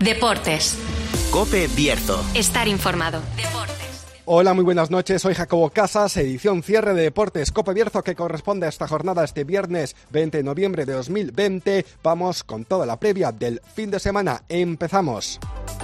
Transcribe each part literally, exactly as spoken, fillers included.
Deportes. COPE Bierzo. Estar informado. Deportes. Hola, muy buenas noches, soy Jacobo Casas, edición cierre de Deportes COPE Bierzo que corresponde a esta jornada este viernes veinte de noviembre de dos mil veinte. Vamos con toda la previa del fin de semana. Empezamos.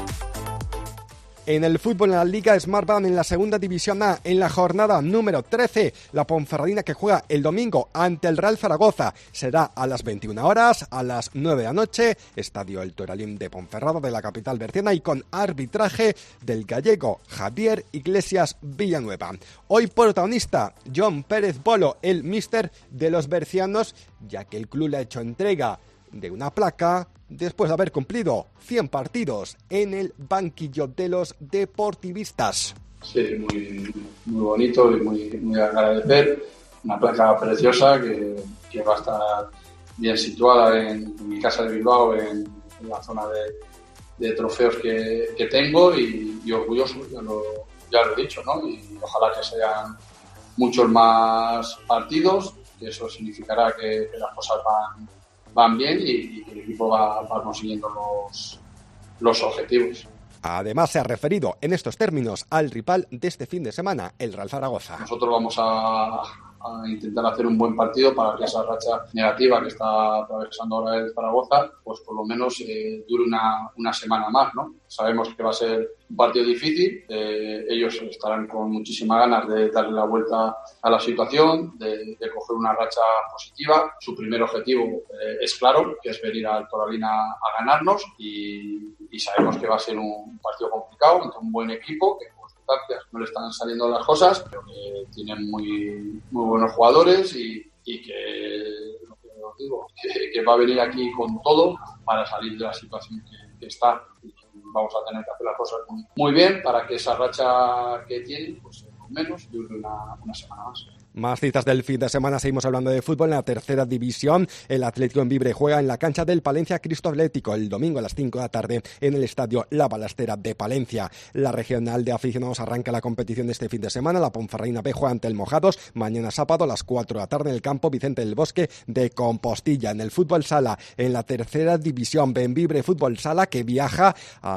En el fútbol, en la Liga Smartbank, en la segunda división A, en la jornada número trece, la Ponferradina que juega el domingo ante el Real Zaragoza será a las veintiuna horas, a las nueve de la noche, Estadio El Toralín de Ponferrada, de la capital berciana, y con arbitraje del gallego Javier Iglesias Villanueva. Hoy protagonista John Pérez Bolo, el míster de los bercianos, ya que el club le ha hecho entrega de una placa después de haber cumplido cien partidos en el banquillo de los deportivistas. Sí, muy, muy bonito y muy, muy agradecer. Una placa preciosa que, que va a estar bien situada en, en mi casa de Bilbao, en, en la zona de, de trofeos que, que tengo y, y orgulloso, ya lo, ya lo he dicho, ¿no? Y ojalá que sean muchos más partidos, que eso significará que, que las cosas van van bien y, y el equipo va, va consiguiendo los, los objetivos. Además, se ha referido en estos términos al rival de este fin de semana, el Real Zaragoza. Nosotros vamos a, a intentar hacer un buen partido para que esa racha negativa que está atravesando ahora el Zaragoza, pues por lo menos eh, dure una, una semana más, ¿no? Sabemos que va a ser un partido difícil, eh, ellos estarán con muchísimas ganas de darle la vuelta a la situación, de, de coger una racha positiva. Su primer objetivo eh, es claro, que es venir al Toralín a, a ganarnos y, y sabemos que va a ser un partido complicado ante un buen equipo, que por circunstancias no le están saliendo las cosas, pero que tienen muy, muy buenos jugadores y, y que, lo que os digo, que, que va a venir aquí con todo para salir de la situación que, que está. Vamos a tener que hacer las cosas muy bien para que esa racha que tienen, pues por menos, dure una, una semana más. Más citas del fin de semana, seguimos hablando de fútbol. En la tercera división, el Atlético en Vibre juega en la cancha del Palencia Cristo Atlético el domingo a las cinco de la tarde en el estadio La Balastera de Palencia. La regional de aficionados arranca la competición de este fin de semana. La Ponferradina B juega ante el Mojados mañana sábado a las cuatro de la tarde en el campo Vicente del Bosque de Compostilla. En el fútbol sala, en la tercera división, Benvibre Fútbol Sala que viaja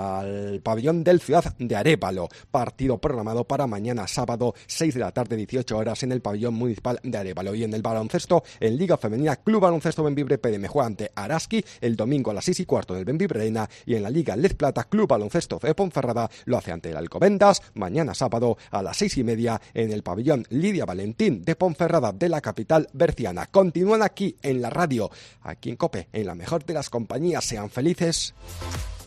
al pabellón del Ciudad de Arévalo. Partido programado para mañana sábado seis de la tarde, dieciocho horas en el pabellón municipal de Arévalo. Y en el baloncesto, en Liga Femenina, Club Baloncesto Benvibre P D M juega ante Araski el domingo a las seis y cuarto del Benvibre Arena, y en la Liga Lez Plata, Club Baloncesto de Ponferrada lo hace ante el Alcobendas mañana sábado a las seis y media en el pabellón Lidia Valentín de Ponferrada de la capital berciana. Continúan aquí en la radio, aquí en COPE, en la mejor de las compañías. Sean felices.